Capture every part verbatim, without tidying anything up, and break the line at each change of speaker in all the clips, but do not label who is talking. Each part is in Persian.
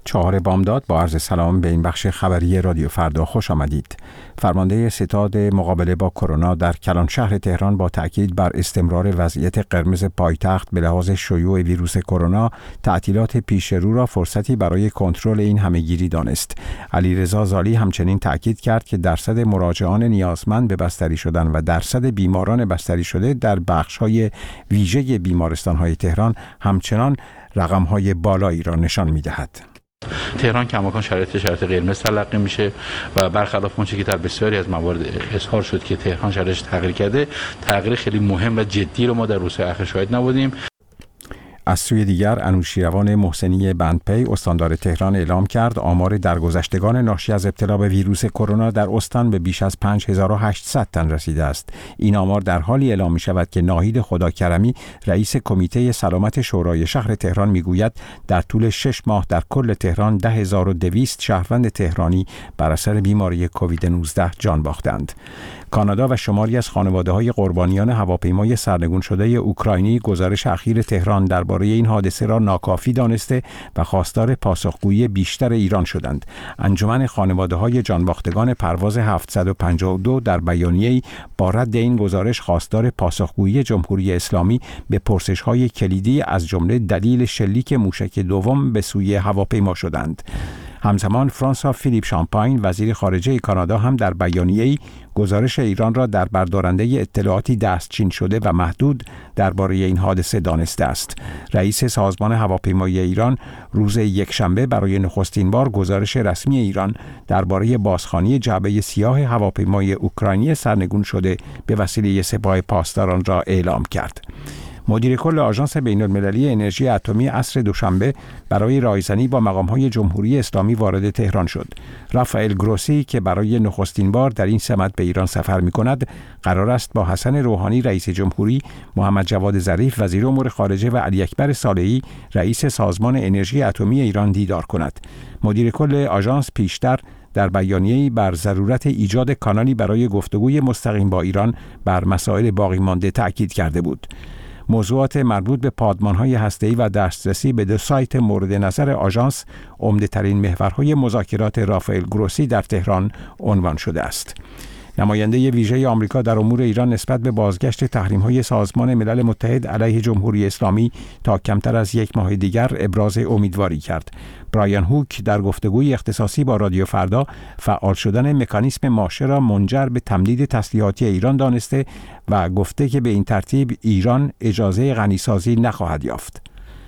چهار بامداد با عرض سلام به این بخش خبری رادیو فردا خوش آمدید. فرمانده ستاد مقابله با کرونا در کلان شهر تهران با تأکید بر استمرار وضعیت قرمز پایتخت به لحاظ شیوع ویروس کرونا، تعطیلات پیش رو را فرصتی برای کنترل این همهگیری دانست. علیرضا زالی همچنین تأکید کرد که درصد مراجعان نیازمند به بستری شدن و درصد بیماران بستری شده در بخش‌های ویژه بیمارستان‌های تهران همچنان رقم‌های بالایی را نشان می‌دهد.
تهران کماکان شرایط شرایط قرمز تلقی میشه و برخلاف اونچه که در بسیاری از موارد اظهار شد که تهران شرایطش تغییر کرده، تغییر خیلی مهم و جدی رو ما در روزهای اخیر شاهد نبودیم.
از سوی دیگر انوشیروان محسنی بندپی استاندار تهران اعلام کرد آمار درگذشتگان ناشی از ابتلا به ویروس کرونا در استان به بیش از پنج هزار و هشتصد تن رسیده است. این آمار در حالی اعلام می شود که ناهید خداکرمی رئیس کمیته سلامت شورای شهر تهران می گوید در طول شش ماه در کل تهران ده هزار و دویست شهروند تهرانی بر اثر بیماری کووید نوزده جان باختند. کانادا و شماری از خانواده‌های قربانیان هواپیمای سرنگون شده اوکراینی گزارش اخیر تهران درباره این حادثه را ناکافی دانسته و خواستار پاسخگویی بیشتر ایران شدند. انجمن خانواده‌های جانباختگان پرواز هفتصد و پنجاه و دو در بیانیه‌ای با رد این گزارش خواستار پاسخگویی جمهوری اسلامی به پرسش‌های کلیدی از جمله دلیل شلیک موشک دوم به سوی هواپیما شدند. همزمان فرانسوا فیلیپ شامپاین وزیر خارجه کانادا هم در بیانیه‌ای گزارش ایران را در بردارنده اطلاعاتی دستچین شده و محدود درباره این حادثه دانسته است. رئیس سازمان هواپیمایی ایران روز یکشنبه برای نخستین بار گزارش رسمی ایران درباره بازخوانی جعبه سیاه هواپیمای اوکراینی سرنگون شده به وسیله سپاه پاسداران را اعلام کرد. مدیر کل آژانس بین‌المللی انرژی اتمی عصر دوشنبه برای رایزنی با مقام‌های جمهوری اسلامی وارد تهران شد. رافائل گروسی که برای نخستین بار در این سمت به ایران سفر می‌کند، قرار است با حسن روحانی رئیس جمهوری، محمد جواد ظریف وزیر امور خارجه و علی اکبر صالحی رئیس سازمان انرژی اتمی ایران دیدار کند. مدیر کل آژانس پیشتر در بیانیه‌ای بر ضرورت ایجاد کانالی برای گفتگوی مستقیم با ایران بر مسائل باقی مانده تأکید کرده بود. موضوعات مربوط به پادمان‌های هسته‌ای و دسترسی به دو سایت مورد نظر آژانس عمده‌ترین محورهای مذاکرات رافائل گروسی در تهران عنوان شده است. نماینده ویژه آمریکا در امور ایران نسبت به بازگشت تحریم‌های سازمان ملل متحد علیه جمهوری اسلامی تا کمتر از یک ماه دیگر ابراز امیدواری کرد. برایان هوک در گفتگوی اختصاصی با رادیو فردا فعال شدن مکانیسم ماشه را منجر به تمدید تسلیحاتی ایران دانسته و گفته که به این ترتیب ایران اجازه غنیسازی نخواهد یافت.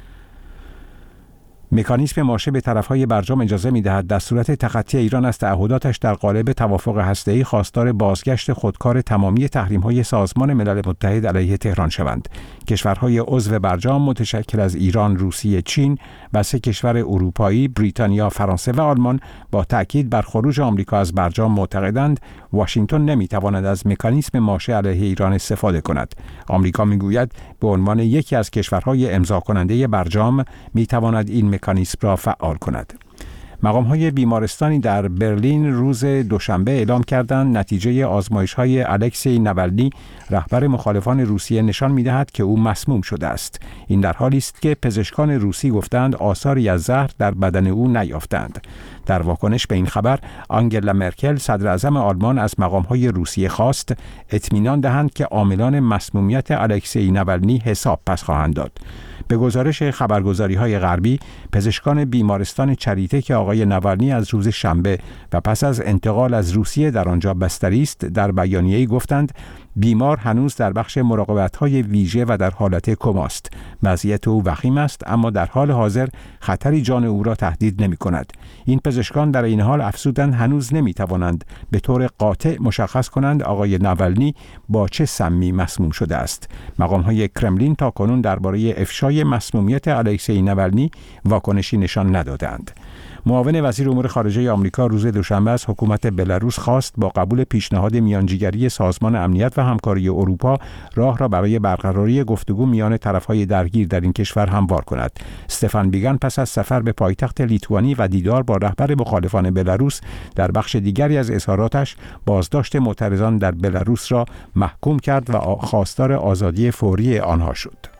مکانیسم ماشه به طرفهای برجام اجازه می‌دهد در صورت تخطی ایران از تعهداتش در قالب توافق هسته‌ای خواستار بازگشت خودکار تمامی تحریم‌های سازمان ملل متحد علیه تهران شوند. کشورهای عضو برجام متشکل از ایران، روسیه، چین و سه کشور اروپایی، بریتانیا، فرانسه و آلمان با تأکید بر خروج آمریکا از برجام معتقدند واشنگتن نمی‌تواند از مکانیسم ماشه علیه ایران استفاده کند. آمریکا می‌گوید به عنوان یکی از کشورهای امضا کننده برجام می‌تواند این مکانیسم را فعال کند. مقام‌های بیمارستانی در برلین روز دوشنبه اعلام کردند نتیجه آزمایش‌های الکسی ناولنی رهبر مخالفان روسیه نشان می‌دهد که او مسموم شده است. این در حالی است که پزشکان روسی گفتند آثاری از زهر در بدن او نیافتند. در واکنش به این خبر آنگلا مرکل صدر اعظم آلمان از مقام‌های روسیه خواست اطمینان دهند که عاملان مسمومیت الکسی ناولنی حساب پس خواهند داد. به گزارش خبرگزاری‌های غربی، پزشکان بیمارستان چریته که آقای ناولنی از روز شنبه و پس از انتقال از روسیه در آنجا بستری است، در بیانیه‌ای گفتند بیمار هنوز در بخش مراقبت‌های ویژه و در حالت کماست. وضعیت او وخیم است اما در حال حاضر خطری جان او را تهدید نمی‌کند. این پزشکان در این حال افزودند هنوز نمی‌توانند به طور قاطع مشخص کنند آقای ناولنی با چه سمی مسموم شده است. مقام‌های کرملین تاکنون درباره افشای مسمومیت الکسی ناولنی واکنشی نشان ندادند. معاون وزیر امور خارجه آمریکا روز دوشنبه از حکومت بلاروس خواست با قبول پیشنهاد میانجیگری سازمان امنیت و همکاری اروپا راه را برای برقراری گفتگو میان طرف‌های درگیر در این کشور هموار کند. استفان بیگان پس از سفر به پایتخت لیتوانی و دیدار با رهبر مخالفان بلاروس در بخش دیگری از اظهاراتش بازداشت معترضان در بلاروس را محکوم کرد و خواستار آزادی فوری آنها شد.